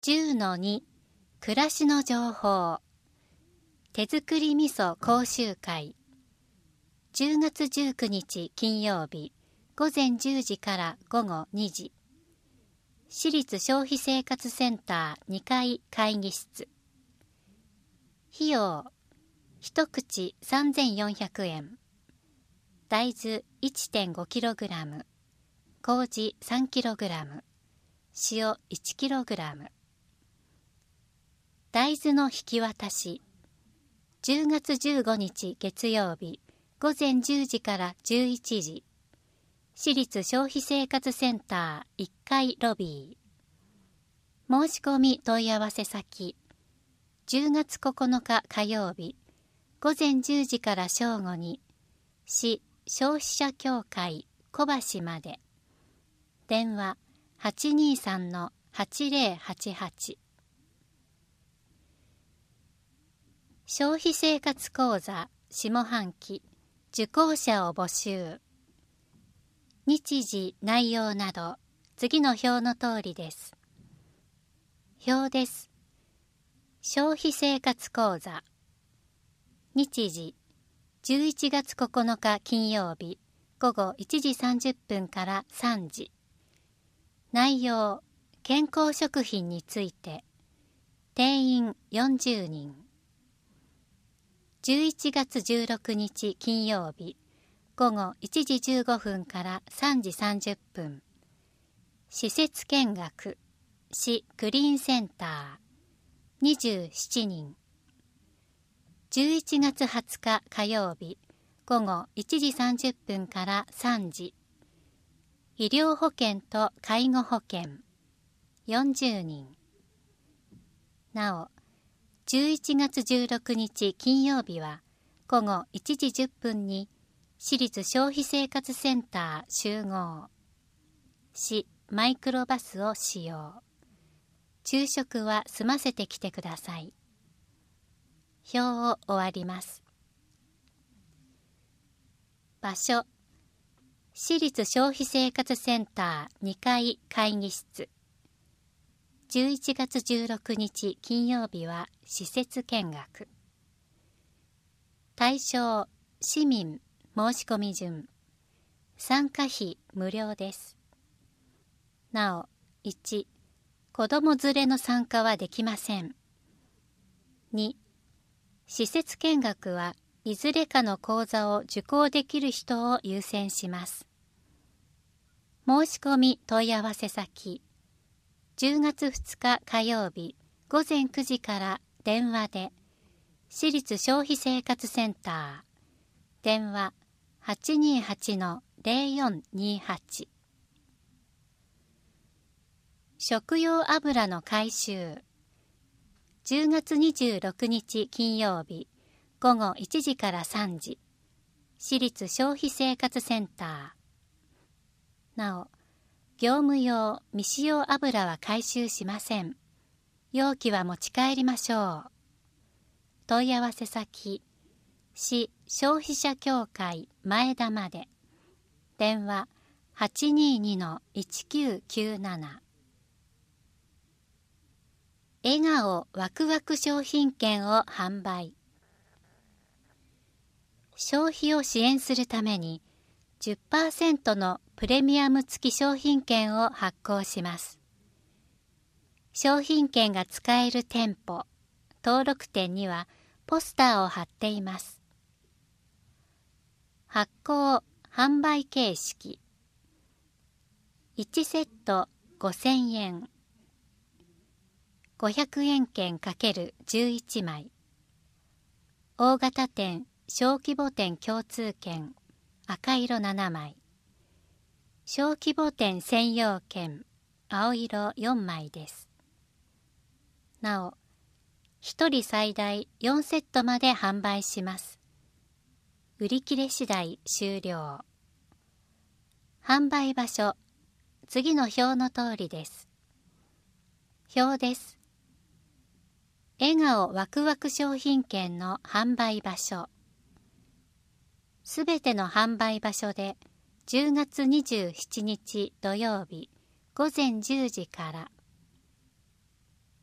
10-2 暮らしの情報手作り味噌講習会10月19日金曜日午前10時から午後2時市立消費生活センター2階会議室費用一口3400円大豆 1.5kg 麹 3kg 塩 1kg 大豆の引き渡し10月15日月曜日午前10時から11時市立消費生活センター1階ロビー申し込み問い合わせ先10月9日火曜日午前10時から正午に市消費者協会小橋まで電話 823-8088 消費生活講座下半期受講者を募集日時内容など次の表の通りです。表です。消費生活講座日時11月9日金曜日午後1時30分から3時内容健康食品について定員40人11月16日金曜日午後1時15分から3時30分施設見学市クリーンセンター27人11月20日火曜日午後1時30分から3時医療保険と介護保険40人なお11月16日金曜日は午後1時10分に市立消費生活センター集合市マイクロバスを使用昼食は済ませてきてください表を終わります場所市立消費生活センター2階会議室11月16日金曜日は施設見学対象市民申し込み順参加費無料ですなお1子ども連れの参加はできません2施設見学はいずれかの講座を受講できる人を優先します申し込み問い合わせ先10月2日火曜日午前9時から電話で市立消費生活センター電話 828-0428 食用油の回収10月26日金曜日午後1時から3時市立消費生活センターなお業務用未使用油は回収しません容器は持ち帰りましょう問い合わせ先市消費者協会前田まで電話 822-1997 笑顔ワクワク商品券を販売消費を支援するために 10% のプレミアム付き商品券を発行します商品券が使える店舗登録店にはポスターを貼っています発行販売形式1セット5000円500円券×11枚大型店小規模店共通券赤色7枚小規模店専用券青色4枚ですなお1人最大4セットまで販売します売り切れ次第終了販売場所次の表の通りです表です笑顔ワクワク商品券の販売場所すべての販売場所で10月27日土曜日午前10時から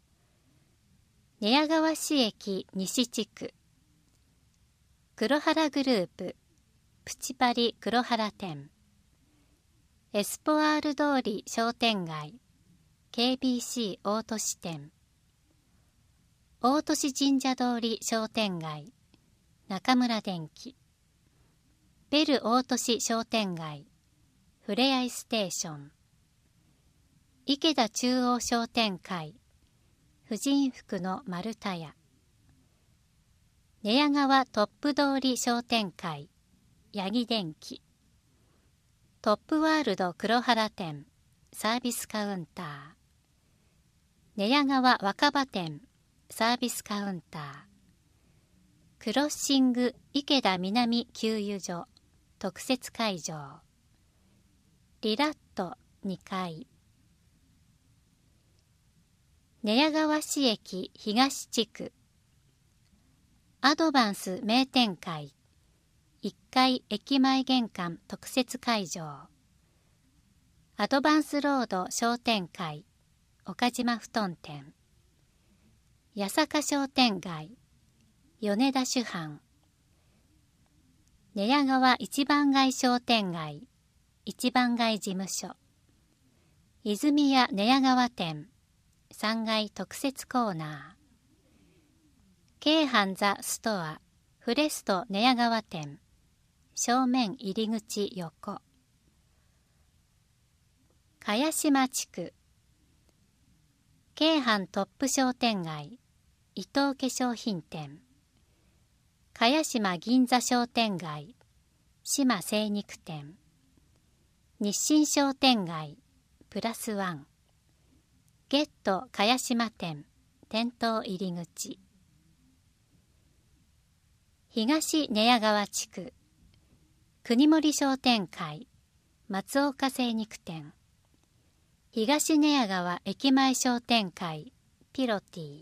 寝屋川市駅西地区、黒原グループプチパリ黒原店、エスポアール通り商店街 KBC 大都市店、大都市神社通り商店街中村電機、ベル大都市商店街ふれあいステーション、池田中央商店会婦人服の丸田屋、寝屋川トップ通り商店会八木電機、トップワールド黒原店サービスカウンター、寝屋川若葉店サービスカウンター、クロッシング池田南給油所特設会場、リラット2階、寝屋川市駅東地区、アドバンス名店会1階駅前玄関特設会場、アドバンスロード商店会岡島布団店、八坂商店街米田酒販、寝屋川一番街商店街一番街事務所、泉屋寝屋川店3階特設コーナー、京阪ザストアフレスト寝屋川店正面入り口横、茅島地区京阪トップ商店街伊藤化粧品店、茅島銀座商店街島精肉店、日清商店街プラスワン、ゲット茅島店店頭入り口、東寝屋川地区国森商店会松岡精肉店、東寝屋川駅前商店会ピロティ、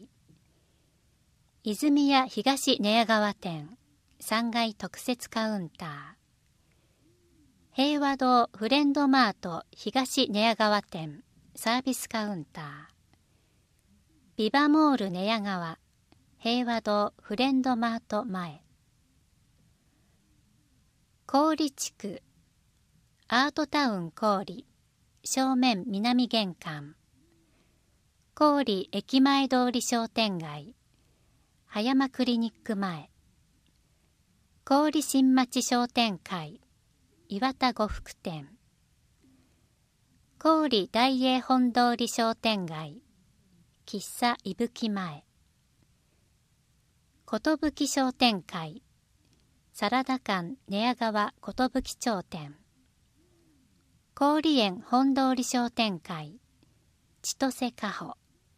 泉屋東寝屋川店3階特設カウンター、平和堂フレンドマート東寝屋川店サービスカウンター、ビバモール寝屋川平和堂フレンドマート前、郡地区アートタウン郡正面南玄関、郡駅前通り商店街葉山クリニック前、郡新町商店会岩田呉服店、郡大英本通り商店街喫茶いぶき前、寿商店会サラダ館寝屋川寿町店、郡園本通り商店会千歳かほ、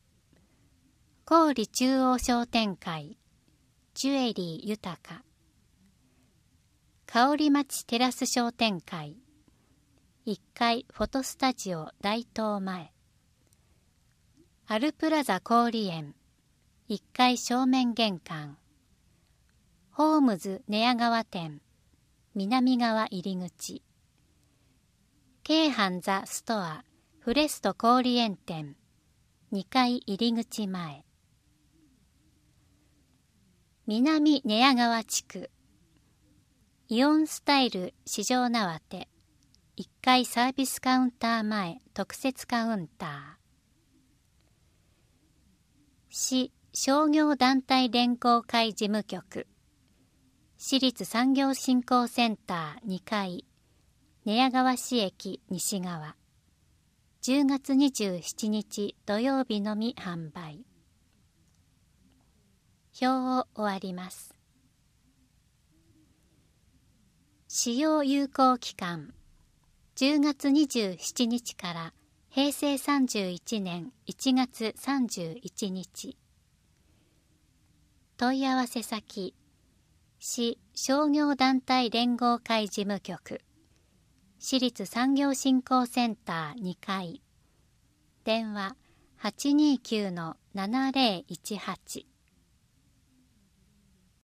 郡中央商店会ジュエリー豊か、香里町テラス商店会1階フォトスタジオ大東前、アルプラザ郡園1階正面玄関、ホームズ寝屋川店南側入り口、京阪ザストアフレスト郡園店2階入り口前、南寝屋川地区イオンスタイル市場縄手1階サービスカウンター前特設カウンター、市商業団体連合会事務局私立産業振興センター2階寝屋川市駅西側、10月27日土曜日のみ販売。表を終わります。使用有効期間10月27日から平成31年1月31日。問い合わせ先市商業団体連合会事務局私立産業振興センター2階、電話 829-7018